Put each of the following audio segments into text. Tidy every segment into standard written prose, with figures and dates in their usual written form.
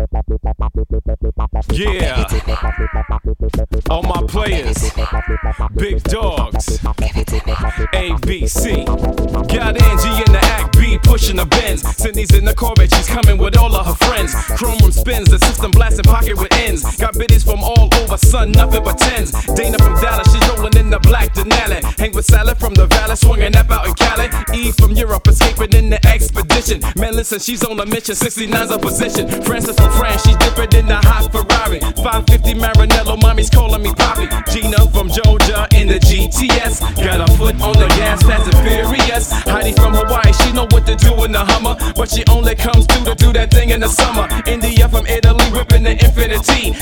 Yeah, all my players, big dogs, ABC. Got Angie in the act B, pushing the Benz. Sydney's in the Corvette, she's coming with all of her friends. Chrome room spins, the system blasting pocket with ends. Got biddies from all over, son, nothing but tens. Dana from Dallas, she's rolling in the black Denali. Hang with Salad from the Valley, swinging up out in Cali. E from Europe, escaping in the expedition. Man, listen, she's on a mission, 69's a position. Francis from France, she's dipping in the hot Ferrari. 550 Maranello, mommy's calling me Poppy. Gina from Georgia in the GTS. Got her foot on the gas, fast and furious. Heidi from Hawaii, she know what to do in the Hummer, but she only comes through to do that thing in the summer. India from Italy, whipping the Infinity.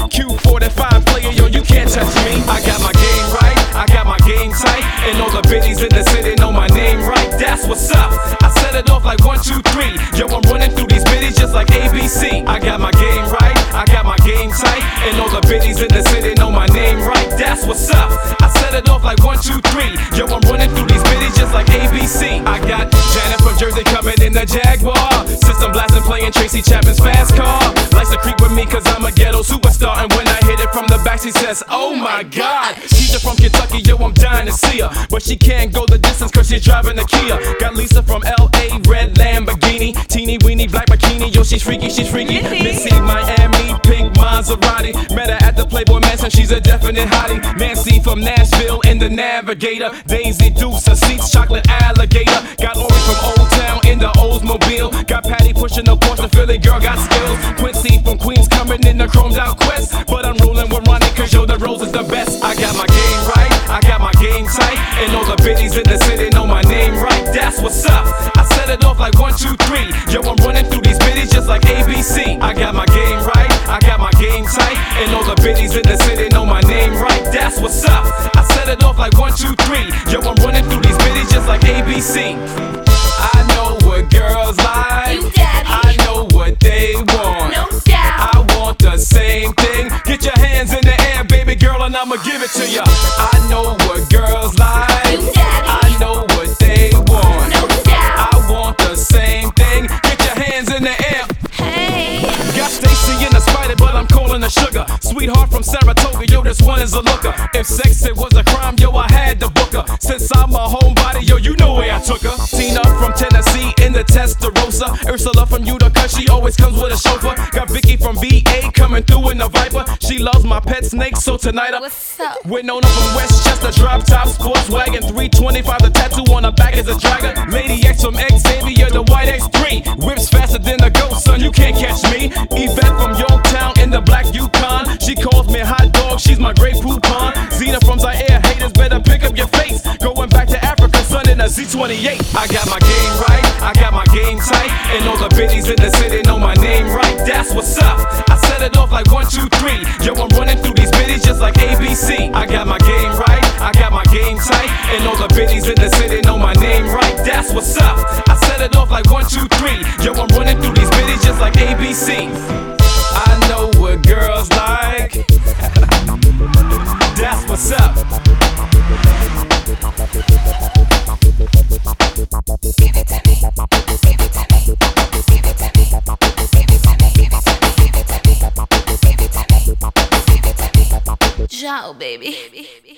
Q45 player, yo, you can't touch me. I got my game right, I got my game tight, and all the biddies in the city know my name right. That's what's up. I set it off like 1, 2, 3. Yo, I'm running through these biddies just like ABC. I got my game right, I got my game tight, and all the biddies in the city know my name right. That's what's up. I set it off like 1, 2, 3. Yo, I'm running through these biddies just like ABC. I got Janet from Jersey coming in the Jaguar. System blasting, playing Tracy Chapman's fast car. Likes to creep with me cause I'm a ghetto superstar, and when I hit it from the back she says, oh my God. She's from Kentucky, yo, I'm dying to see her, but she can't go the distance cause she's driving a Kia. Got Lisa from LA, red Lamborghini. Teeny weeny black bikini, yo, she's freaky, she's freaky. Missy, Miami, pink Maserati. Met her at the Playboy Mansion, she's a definite hottie. Nancy from Nashville in the Navigator. Daisy Dukes, her seats, chocolate alligator. Got Ori from Old Town in the Oldsmobile. Got Patty pushing the Porsche, the Philly girl got skills. Quincy from Queens coming in the chromed out Quest, but I'm rolling with Ronnie cause yo, the Rose is the best. I got my game right, I got my game tight, and all the biddies in the city know my name right. That's what's up. I set it off like 1, 2, 3. Yo, I'm running through these biddies just like ABC. I got my game right, I got my game tight, and all the biddies in the city know my name right. That's what's up. I set it off like 1, 2, 3. Yo, I'm running through these biddies just like ABC. I know what girls like, I know what they want. No doubt. I want the same thing. Get your hands in the air, baby girl, and I'ma give it to ya. I know what girls like, I know what they want. No doubt. I want the same thing. Get your hands in the air. Hey. Got Stacy in the Spider, but I'm calling her Sugar. Sweetheart from Saratoga, yo, this one is a looker. If sex it was a crime, yo, I had to book her. Since I'm a homebody, yo, you know where I took her. Tina from Tennessee in the Testarossa. Ursula from Utica, she always comes with a chauffeur. Got Vicky from VA coming through in the Viper. She loves my pet snake, so tonight What's up? Winona from Westchester, drop top sports wagon. 325, the tattoo on her back is a dragon. Lady X from Xavier, the white X3. Whips faster than a ghost, son, you can't catch me. Yvette from Yorktown in the black Yukon. She calls me hot dog, she's my great poupon. Zena from Zaire, haters better pick up your face. Going back to Africa, son, in a Z28. I got my game right, I got my game tight, and all the biddies in the city know my name right. That's what's up. I set it off like 1, 2, 3. Yo, I'm running through these biddies just like ABC. I got my game right, I got my game tight, and all the biddies in the city know my name right. That's what's up. I set it off like 1, 2, 3. Yo, I'm running through these biddies just like ABC. I know what girls like. That's what's up. Give it to me. Give it to me. Give it to me. Give it to me. Give it to me. Give it to me. Give it to me. Give it to me. Ciao, baby.